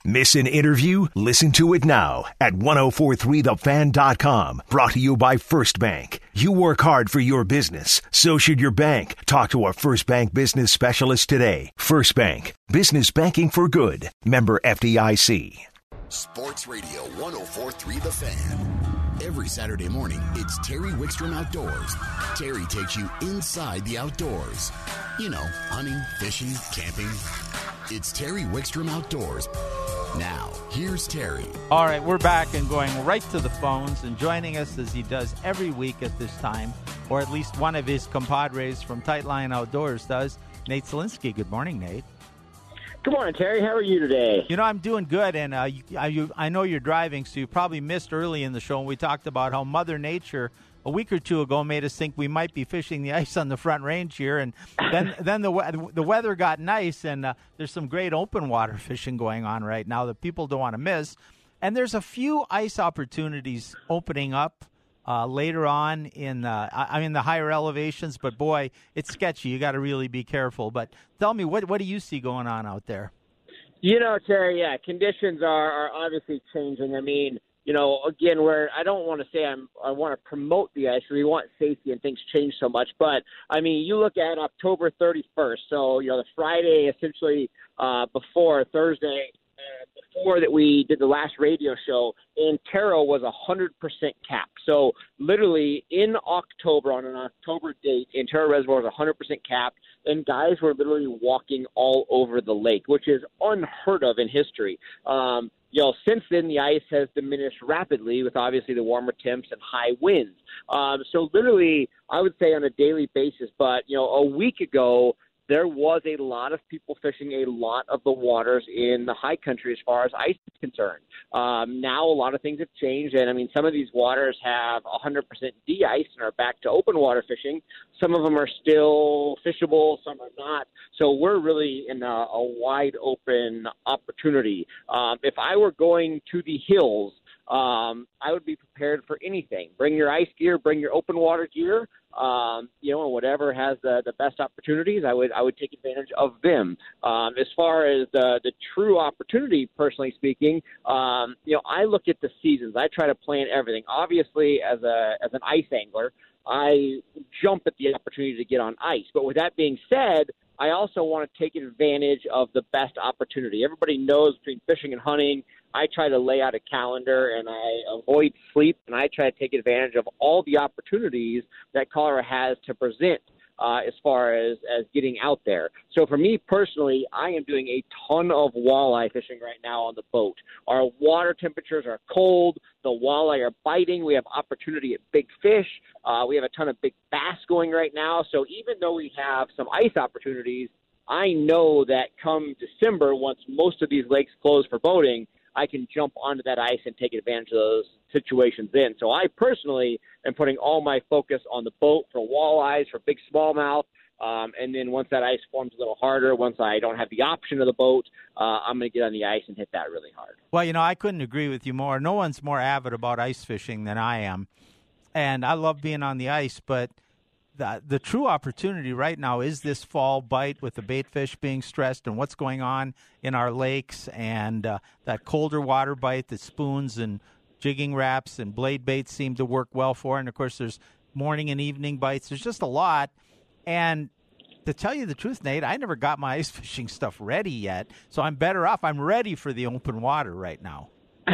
Miss an interview? Listen to it now at 1043thefan.com. Brought to you by First Bank. You work hard for your business. So should your bank. Talk to a First Bank business specialist today. First Bank. Business banking for good. Member FDIC. Sports Radio 1043 The Fan. Every Saturday morning, it's Terry Wickstrom Outdoors. Terry takes you inside the outdoors. You know, hunting, fishing, camping. It's Terry Wickstrom Outdoors. Now, here's Terry. All right, we're back and going right to the phones, and joining us as he does every week at this time, or at least one of his compadres from Tightline Outdoors does, Nate Zielinski. Good morning, Nate. Good morning, Terry. How are you today? You know, I'm doing good, and I know you're driving, so you probably missed early in the show when we talked about how Mother Nature a week or two ago made us think we might be fishing the ice on the Front Range here, and then the weather got nice, and there's some great open water fishing going on right now that people don't want to miss. And there's a few ice opportunities opening up later on in the higher elevations, but boy, it's sketchy. You got to really be careful. But tell me, what do you see going on out there? You know, Terry, yeah, conditions are obviously changing. I mean, you know, again, where I don't want to say I want to promote the ice. We want safety and things change so much. But, I mean, you look at October 31st. So, you know, the Friday essentially before Thursday, before that we did the last radio show, Antero was 100% cap. So literally in October, on an October date, Antero Reservoir was 100% capped, and guys were literally walking all over the lake, which is unheard of in history. You know, since then, the ice has diminished rapidly with obviously the warmer temps and high winds. So literally, I would say on a daily basis, but, you know, a week ago, there was a lot of people fishing a lot of the waters in the high country as far as ice is concerned. Now a lot of things have changed, and I mean, some of these waters have 100% de-ice and are back to open water fishing. Some of them are still fishable, some are not. So we're really in a wide open opportunity. If I were going to the hills, I would be prepared for anything. Bring your ice gear, bring your open water gear, you know, and whatever has the best opportunities, I would take advantage of them. As far as the true opportunity, personally speaking, you know, I look at the seasons. I try to plan everything. Obviously, as an ice angler, I jump at the opportunity to get on ice. But with that being said, I also want to take advantage of the best opportunity. Everybody knows between fishing and hunting, I try to lay out a calendar and I avoid sleep, and I try to take advantage of all the opportunities that Colorado has to present as far as getting out there. So for me personally, I am doing a ton of walleye fishing right now on the boat. Our water temperatures are cold. The walleye are biting. We have opportunity at big fish. We have a ton of big bass going right now. So even though we have some ice opportunities, I know that come December, once most of these lakes close for boating, I can jump onto that ice and take advantage of those situations then. So I personally am putting all my focus on the boat for walleyes, for big smallmouth, and then once that ice forms a little harder, once I don't have the option of the boat, I'm going to get on the ice and hit that really hard. Well, you know, I couldn't agree with you more. No one's more avid about ice fishing than I am, and I love being on the ice, but the true opportunity right now is this fall bite with the bait fish being stressed and what's going on in our lakes, and that colder water bite that spoons and jigging wraps and blade baits seem to work well for. And, of course, there's morning and evening bites. There's just a lot. And to tell you the truth, Nate, I never got my ice fishing stuff ready yet, so I'm better off. I'm ready for the open water right now.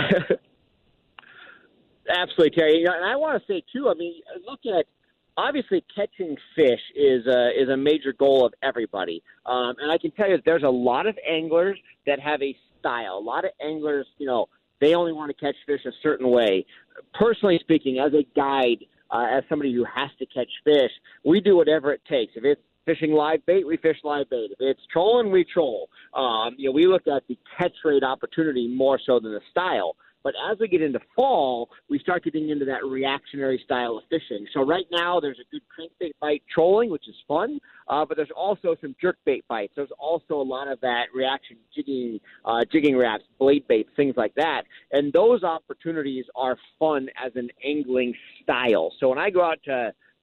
Absolutely, Terry. And I want to say, too, I mean, look at obviously catching fish is a major goal of everybody. And I can tell you there's a lot of anglers that have a style. A lot of anglers, you know, they only want to catch fish a certain way. Personally speaking, as a guide, as somebody who has to catch fish, we do whatever it takes. If it's fishing live bait, we fish live bait. If it's trolling, we troll. You know, we look at the catch rate opportunity more so than the style. But as we get into fall, we start getting into that reactionary style of fishing. So right now there's a good crankbait bite trolling, which is fun, but there's also some jerkbait bites. There's also a lot of that reaction jigging wraps, blade baits, things like that. And those opportunities are fun as an angling style. So when I go out to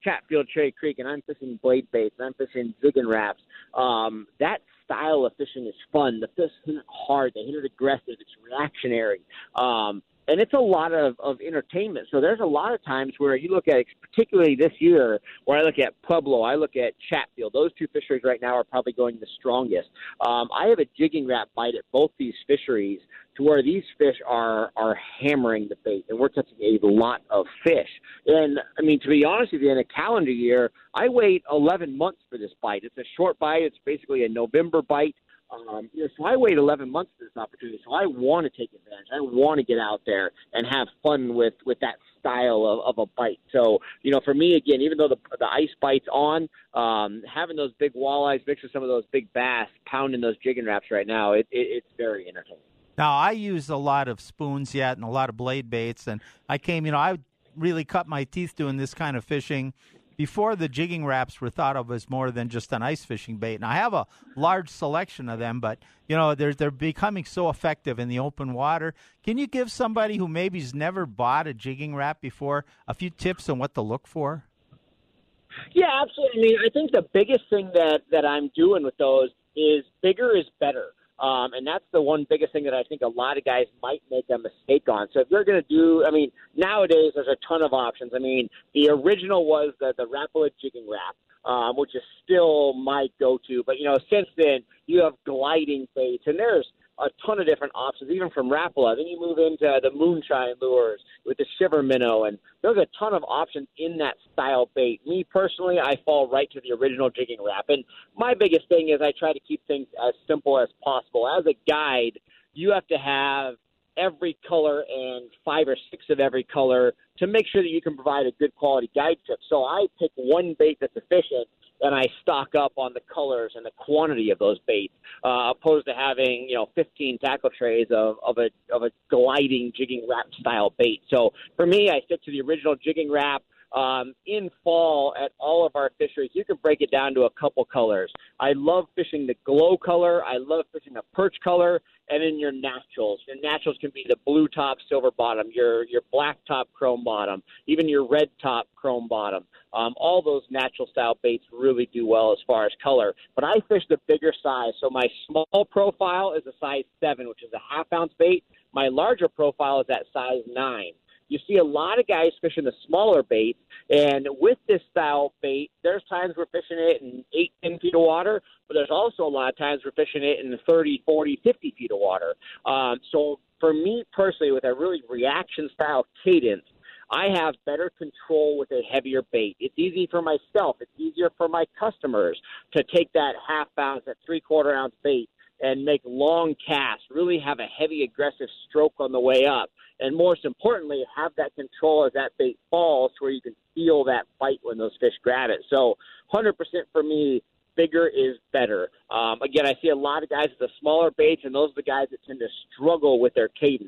Chatfield, Cherry Creek, and I'm fishing blade baits, and I'm fishing jigging wraps, that style of fishing is fun. The fish hit it hard. They hit it aggressive. It's reactionary. And it's a lot of entertainment. So there's a lot of times where you look at, particularly this year, where I look at Pueblo, I look at Chatfield. Those two fisheries right now are probably going the strongest. I have a jigging wrap bite at both these fisheries to where these fish are hammering the bait, and we're catching a lot of fish. And, I mean, to be honest with you, in a calendar year, I wait 11 months for this bite. It's a short bite. It's basically a November bite. So I wait 11 months for this opportunity. So I want to take advantage. I want to get out there and have fun with that style of a bite. So, for me, again, even though the ice bite's on, having those big walleyes mixed with some of those big bass pounding those jigging wraps right now, it's very entertaining. Now, I use a lot of spoons yet and a lot of blade baits, and I really cut my teeth doing this kind of fishing before the jigging wraps were thought of as more than just an ice fishing bait. And I have a large selection of them, but, they're becoming so effective in the open water. Can you give somebody who maybe's never bought a jigging wrap before a few tips on what to look for? Yeah, absolutely. I mean, I think the biggest thing that I'm doing with those is bigger is better. And that's the one biggest thing that I think a lot of guys might make a mistake on. So if you're going to do, nowadays there's a ton of options. The original was the Rapala jigging wrap, which is still my go-to. But, since then you have gliding baits, and there's a ton of different options, even from Rapala. Then you move into the moonshine lures with the shiver minnow, and there's a ton of options in that style bait. Me personally, I fall right to the original jigging wrap. And my biggest thing is I try to keep things as simple as possible. As a guide, you have to have every color and 5 or 6 of every color to make sure that you can provide a good quality guide trip. So I pick one bait that's efficient, and I stock up on the colors and the quantity of those baits, opposed to having 15 tackle trays of a gliding jigging wrap style bait. So for me, I stick to the original jigging wrap. In fall at all of our fisheries, you can break it down to a couple colors. I love fishing the glow color. I love fishing the perch color, and then your naturals. Your naturals can be the blue top, silver bottom, your black top, chrome bottom, even your red top, chrome bottom. All those natural style baits really do well as far as color. But I fish the bigger size. So my small profile is a size 7, which is a half-ounce bait. My larger profile is at size 9. You see a lot of guys fishing the smaller baits, and with this style bait, there's times we're fishing it in 8, 10 feet of water, but there's also a lot of times we're fishing it in 30, 40, 50 feet of water. So for me personally, with a really reaction-style cadence, I have better control with a heavier bait. It's easy for myself. It's easier for my customers to take that half-ounce, that 3/4-ounce bait, and make long casts, really have a heavy, aggressive stroke on the way up. And most importantly, have that control as that bait falls to where you can feel that bite when those fish grab it. So 100% for me, bigger is better. Again, I see a lot of guys with the smaller baits, and those are the guys that tend to struggle with their cadence.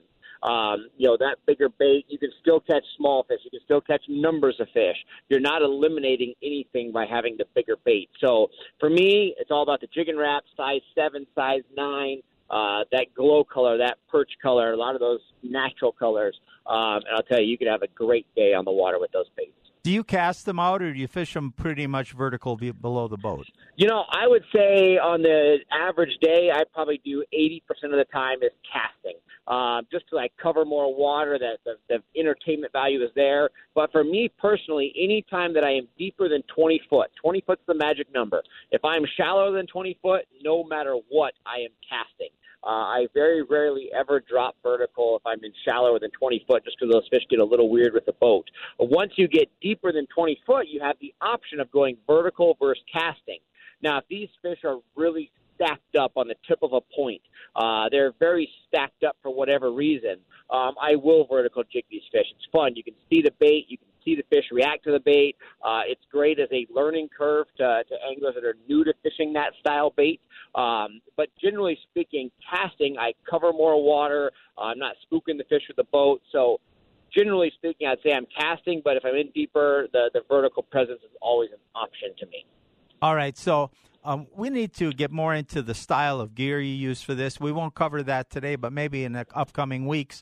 That bigger bait, you can still catch small fish. You can still catch numbers of fish. You're not eliminating anything by having the bigger bait. So for me, it's all about the jigging wrap, size 7, size 9, that glow color, that perch color, a lot of those natural colors. And I'll tell you, you could have a great day on the water with those baits. Do you cast them out, or do you fish them pretty much vertical below the boat? I would say on the average day, I probably do 80% of the time is casting. Just to cover more water, that the entertainment value is there. But for me personally, any time that I am deeper than 20 foot, 20 foot's the magic number. If I'm shallower than 20 foot, no matter what, I am casting. I very rarely ever drop vertical if I'm in shallower than 20 foot, just because those fish get a little weird with the boat. But once you get deeper than 20 foot, you have the option of going vertical versus casting. Now, if these fish are really stacked up on the tip of a point, they're very stacked up for whatever reason, I will vertical jig these fish. It's fun. You can see the bait. You can see the fish react to the bait. It's great as a learning curve to anglers that are new to fishing that style bait. But generally speaking, casting, I cover more water. I'm not spooking the fish with the boat. So generally speaking, I'd say I'm casting, but if I'm in deeper, the vertical presence is always an option to me. All right, so we need to get more into the style of gear you use for this. We won't cover that today, but maybe in the upcoming weeks.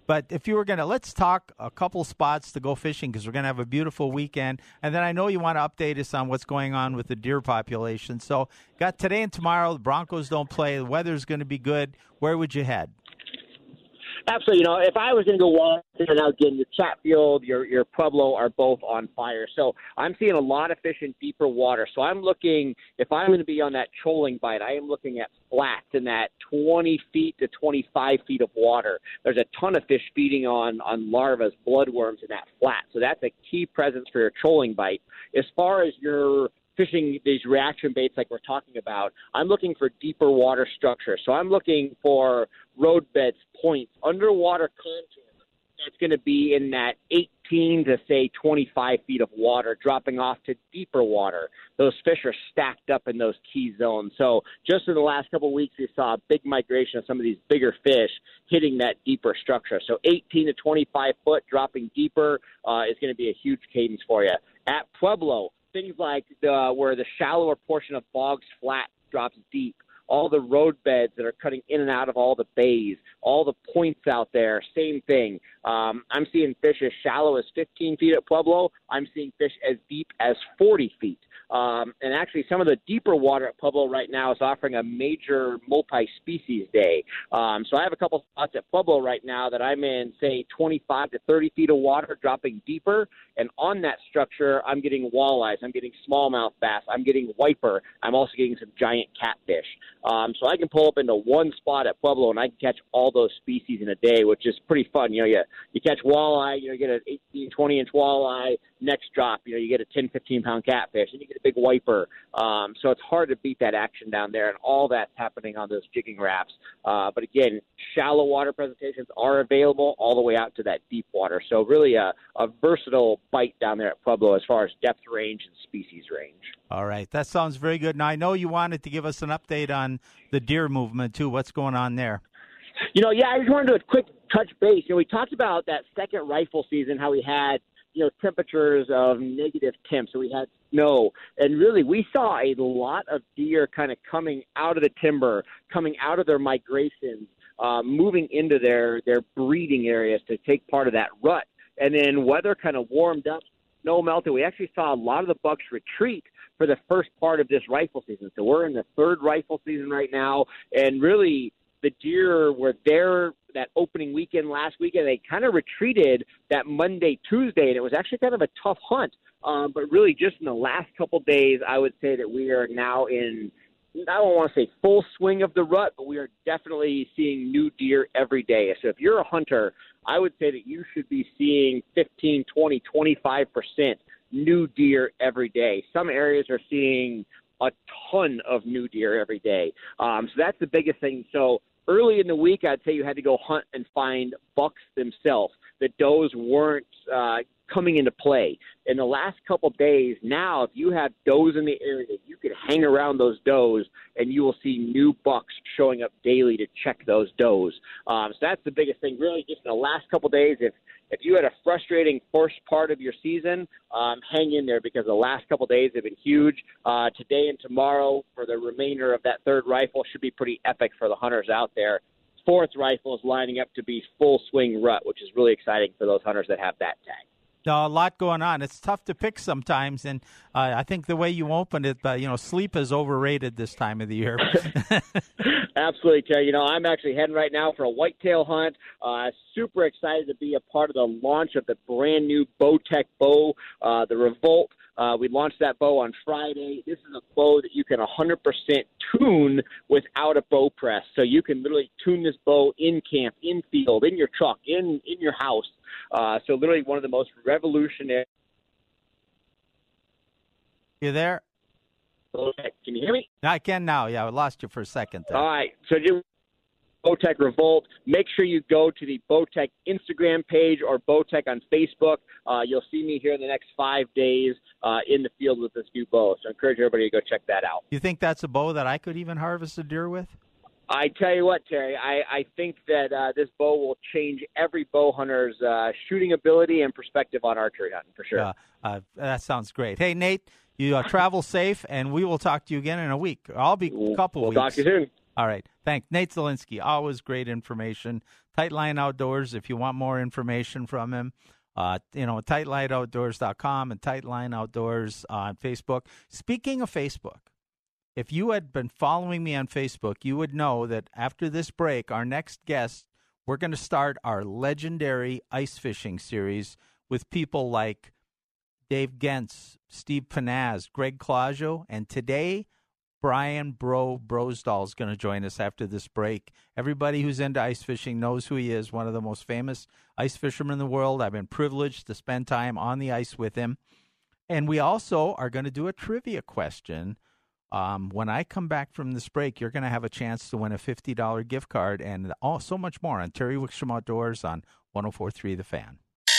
But if you were going to, let's talk a couple spots to go fishing because we're going to have a beautiful weekend. And then I know you want to update us on what's going on with the deer population. So got today and tomorrow. The Broncos don't play. The weather's going to be good. Where would you head? Absolutely. If I was going to go Washington, now again, your Chatfield, your Pueblo are both on fire. So I'm seeing a lot of fish in deeper water. So I'm looking, if I'm going to be on that trolling bite, I am looking at flats in that 20 feet to 25 feet of water. There's a ton of fish feeding on larvas, bloodworms in that flat. So that's a key presence for your trolling bite. As far as your fishing these reaction baits like we're talking about, I'm looking for deeper water structure. So I'm looking for road beds, points, underwater contour that's going to be in that 18 to, say, 25 feet of water, dropping off to deeper water. Those fish are stacked up in those key zones. So just in the last couple of weeks, we saw a big migration of some of these bigger fish hitting that deeper structure. So 18 to 25 foot dropping deeper is going to be a huge cadence for you. At Pueblo, things like where the shallower portion of Boggs Flat drops deep, all the road beds that are cutting in and out of all the bays, all the points out there, same thing. I'm seeing fish as shallow as 15 feet at Pueblo. I'm seeing fish as deep as 40 feet. And actually, some of the deeper water at Pueblo right now is offering a major multi-species day. So I have a couple spots at Pueblo right now that I'm in, say, 25 to 30 feet of water, dropping deeper. And on that structure, I'm getting walleyes, I'm getting smallmouth bass, I'm getting wiper, I'm also getting some giant catfish. So I can pull up into one spot at Pueblo and I can catch all those species in a day, which is pretty fun. You catch walleye, you get an 18, 20-inch walleye. Next drop, you get a 10, 15-pound catfish, and you get a big wiper. So it's hard to beat that action down there, and all that's happening on those jigging rafts. But again, shallow water presentations are available all the way out to that deep water. So really a versatile bite down there at Pueblo as far as depth range and species range. All right. That sounds very good. Now, I know you wanted to give us an update on the deer movement, too. What's going on there? I just wanted to do a quick touch base. We talked about that second rifle season, how we had temperatures of negative temps. So we had snow. And really, we saw a lot of deer kind of coming out of the timber, coming out of their migrations, moving into their breeding areas to take part of that rut. And then weather kind of warmed up, snow melted. We actually saw a lot of the bucks retreat for the first part of this rifle season. So we're in the third rifle season right now. And really, the deer were there that opening weekend last weekend. They kind of retreated that Monday, Tuesday, and it was actually kind of a tough hunt. But really just in the last couple days, I would say that we are now in, I don't want to say full swing of the rut, but we are definitely seeing new deer every day. So if you're a hunter, I would say that you should be seeing 15, 20, 25% new deer every day. Some areas are seeing a ton of new deer every day. So that's the biggest thing. So early in the week, I'd say you had to go hunt and find bucks themselves. The does weren't coming into play. In the last couple of days, now, if you have does in the area, you can hang around those does, and you will see new bucks showing up daily to check those does. So that's the biggest thing, really, just in the last couple of days. If you had a frustrating first part of your season, hang in there because the last couple of days have been huge. Today and tomorrow for the remainder of that third rifle should be pretty epic for the hunters out there. Fourth rifle is lining up to be full swing rut, which is really exciting for those hunters that have that tag. A lot going on. It's tough to pick sometimes, and I think the way you opened it, sleep is overrated this time of the year. Absolutely, Terry. I'm actually heading right now for a whitetail hunt. Super excited to be a part of the launch of the brand new Bowtech bow, the Revolt. We launched that bow on Friday. This is a bow that you can 100% tune without a bow press. So you can literally tune this bow in camp, in field, in your truck, in your house. So literally one of the most revolutionary. You there? Can you hear me? I can now. Yeah, I lost you for a second there. All right. So Bowtech Revolt. Make sure you go to the Bowtech Instagram page or Bowtech on Facebook. You'll see me here in the next 5 days in the field with this new bow. So I encourage everybody to go check that out. You think that's a bow that I could even harvest a deer with? I tell you what, Terry, I think that this bow will change every bow hunter's shooting ability and perspective on archery hunting, for sure. That sounds great. Hey, Nate, you travel safe, and we will talk to you again in a week. I'll be a couple weeks. We'll talk to you soon. All right. Thanks. Nate Zielinski, always great information Tightline Outdoors, if you want more information from him, tightlineoutdoors.com and Tightline Outdoors on Facebook. Speaking of Facebook, if you had been following me on Facebook, you would know that after this break, our next guest, we're going to start our legendary ice fishing series with people like Dave Gentz, Steve Panaz, Greg Claudio, and today, Brian Brosdahl is going to join us after this break. Everybody who's into ice fishing knows who he is, one of the most famous ice fishermen in the world. I've been privileged to spend time on the ice with him. And we also are going to do a trivia question. When I come back from this break, you're going to have a chance to win a $50 gift card and so much more on Terry Wickstrom Outdoors on 104.3 The Fan.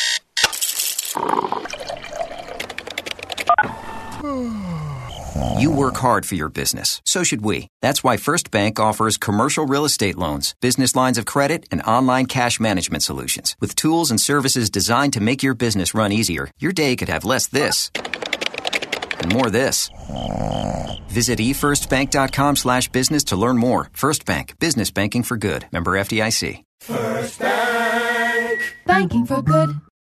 You work hard for your business. So should we. That's why First Bank offers commercial real estate loans, business lines of credit, and online cash management solutions. With tools and services designed to make your business run easier, your day could have less this and more this. Visit efirstbank.com/business to learn more. First Bank. Business banking for good. Member FDIC. First Bank. Banking for good.